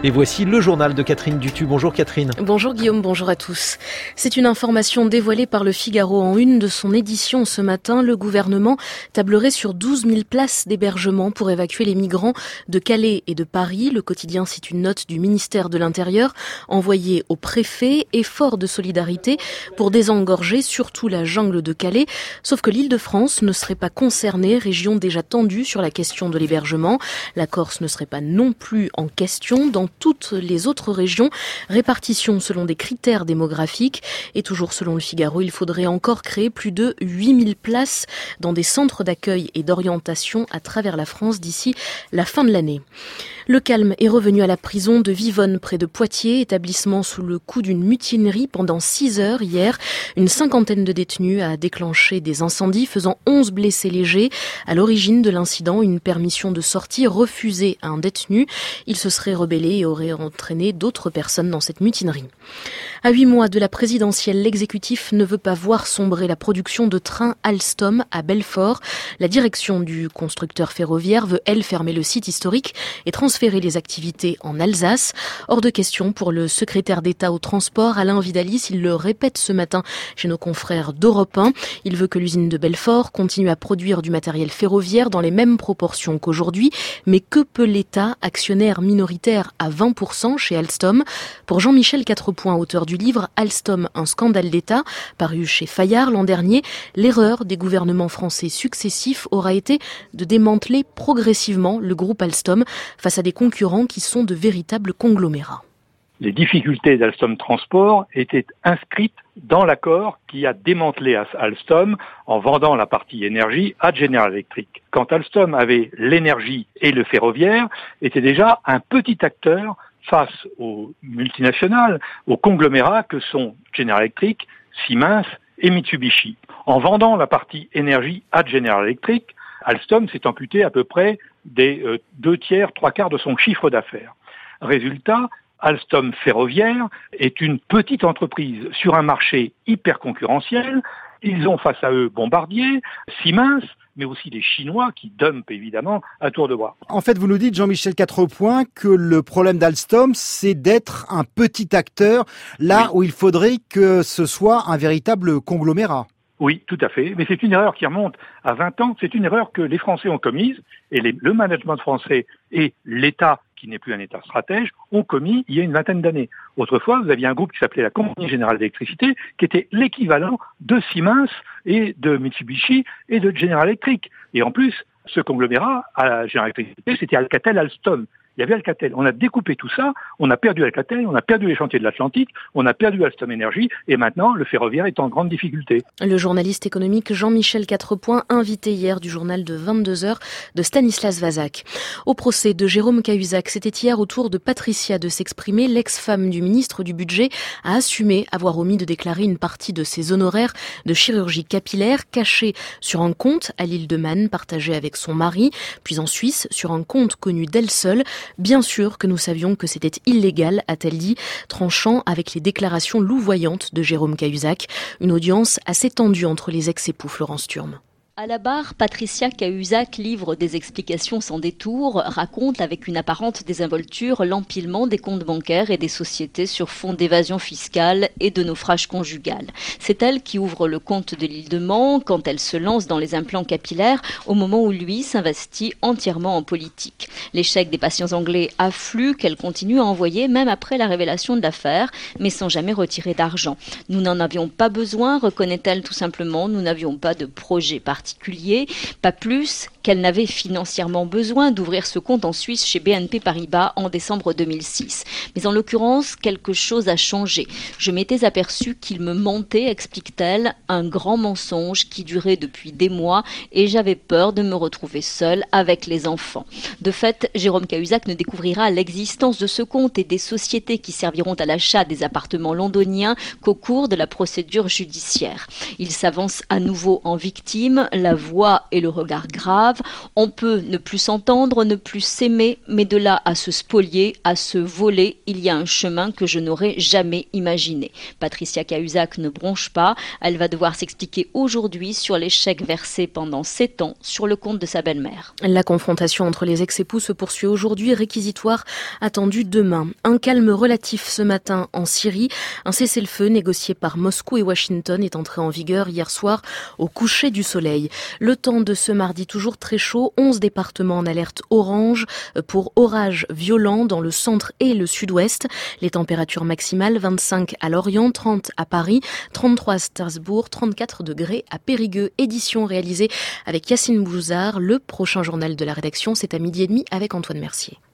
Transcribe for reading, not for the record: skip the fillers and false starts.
Et voici le journal de Catherine Dutu. Bonjour Catherine. Bonjour Guillaume, bonjour à tous. C'est une information dévoilée par le Figaro en une de son édition ce matin. Le gouvernement tablerait sur 12 000 places d'hébergement pour évacuer les migrants de Calais et de Paris. Le quotidien cite une note du ministère de l'Intérieur envoyée au préfet. Effort de solidarité pour désengorger surtout la jungle de Calais. Sauf que l'Île-de-France ne serait pas concernée, région déjà tendue sur la question de l'hébergement. La Corse ne serait pas non plus en question. Dans toutes les autres régions, répartition selon des critères démographiques. Et toujours selon le Figaro, il faudrait encore créer plus de 8000 places dans des centres d'accueil et d'orientation à travers la France d'ici la fin de l'année. Le calme est revenu à la prison de Vivonne près de Poitiers, établissement sous le coup d'une mutinerie pendant 6 heures hier. Une cinquantaine de détenus a déclenché des incendies faisant 11 blessés légers. À l'origine de l'incident, une permission de sortie refusée à un détenu. Il se serait rebellé et aurait entraîné d'autres personnes dans cette mutinerie. À 8 mois de la présidentielle, l'exécutif ne veut pas voir sombrer la production de trains Alstom à Belfort. La direction du constructeur ferroviaire veut, elle, fermer le site historique et transférer les activités en Alsace. Hors de question pour le secrétaire d'État au transport, Alain Vidalis, il le répète ce matin chez nos confrères d'Europe 1. Il veut que l'usine de Belfort continue à produire du matériel ferroviaire dans les mêmes proportions qu'aujourd'hui. Mais que peut l'État, actionnaire minoritaire à 20% chez Alstom? Pour Jean-Michel Quatrepoint, auteur du livre Alstom, un scandale d'État, paru chez Fayard l'an dernier, l'erreur des gouvernements français successifs aura été de démanteler progressivement le groupe Alstom face à des concurrents qui sont de véritables conglomérats. Les difficultés d'Alstom Transport étaient inscrites dans l'accord qui a démantelé Alstom en vendant la partie énergie à General Electric. Quand Alstom avait l'énergie et le ferroviaire, était déjà un petit acteur face aux multinationales, aux conglomérats que sont General Electric, Siemens et Mitsubishi. En vendant la partie énergie à General Electric, Alstom s'est amputé à peu près des 2/3, 3/4 de son chiffre d'affaires. Résultat, Alstom Ferroviaire est une petite entreprise sur un marché hyper concurrentiel. Ils ont face à eux Bombardier, Siemens, mais aussi les Chinois qui dumpent évidemment à tour de bras. En fait, vous nous dites, Jean-Michel Quatrepoint, que le problème d'Alstom, c'est d'être un petit acteur là où il faudrait que ce soit un véritable conglomérat. Oui, tout à fait. Mais c'est une erreur qui remonte à 20 ans. C'est une erreur que les Français ont commise et le management français et l'État, qui n'est plus un État stratège, ont commis il y a une vingtaine d'années. Autrefois, vous aviez un groupe qui s'appelait la Compagnie Générale d'Électricité, qui était l'équivalent de Siemens et de Mitsubishi et de General Electric. Et en plus, ce conglomérat à General Electric, c'était Alcatel-Alstom. Il y avait Alcatel. On a découpé tout ça, on a perdu Alcatel, on a perdu les chantiers de l'Atlantique, on a perdu Alstom Énergie et maintenant le ferroviaire est en grande difficulté. Le journaliste économique Jean-Michel Quatrepoint, invité hier du journal de 22h de Stanislas Vazak. Au procès de Jérôme Cahuzac, c'était hier au tour de Patricia de s'exprimer. L'ex-femme du ministre du Budget a assumé avoir omis de déclarer une partie de ses honoraires de chirurgie capillaire cachés sur un compte à l'île de Man partagé avec son mari, puis en Suisse sur un compte connu d'elle seule. Bien sûr que nous savions que c'était illégal, a-t-elle dit, tranchant avec les déclarations louvoyantes de Jérôme Cahuzac. Une audience assez tendue entre les ex-époux Florence Thurm. À la barre, Patricia Cahuzac livre des explications sans détour, raconte avec une apparente désinvolture l'empilement des comptes bancaires et des sociétés sur fond d'évasion fiscale et de naufrage conjugal. C'est elle qui ouvre le compte de l'île de Man quand elle se lance dans les implants capillaires au moment où lui s'investit entièrement en politique. Les chèques des patients anglais affluent qu'elle continue à envoyer même après la révélation de l'affaire, mais sans jamais retirer d'argent. Nous n'en avions pas besoin, reconnaît-elle tout simplement, nous n'avions pas de projet particulier, pas plus qu'elle n'avait financièrement besoin d'ouvrir ce compte en Suisse chez BNP Paribas en décembre 2006. Mais en l'occurrence, quelque chose a changé. Je m'étais aperçue qu'il me mentait, explique-t-elle, un grand mensonge qui durait depuis des mois et j'avais peur de me retrouver seule avec les enfants. De fait, Jérôme Cahuzac ne découvrira l'existence de ce compte et des sociétés qui serviront à l'achat des appartements londoniens qu'au cours de la procédure judiciaire. Il s'avance à nouveau en victime, la voix et le regard grave. grave. On peut ne plus s'entendre, ne plus s'aimer, mais de là à se spolier, à se voler, il y a un chemin que je n'aurais jamais imaginé. Patricia Cahuzac ne bronche pas. Elle va devoir s'expliquer aujourd'hui sur les chèques versés pendant 7 ans sur le compte de sa belle-mère. La confrontation entre les ex-époux se poursuit aujourd'hui, réquisitoire attendu demain. Un calme relatif ce matin en Syrie. Un cessez-le-feu négocié par Moscou et Washington est entré en vigueur hier soir au coucher du soleil. Le temps de ce mardi toujours très chaud, 11 départements en alerte orange pour orages violents dans le centre et le sud-ouest. Les températures maximales 25 à Lorient, 30 à Paris, 33 à Strasbourg, 34 degrés à Périgueux. Édition réalisée avec Yacine Bouzard. Le prochain journal de la rédaction, c'est à 12h30 avec Antoine Mercier.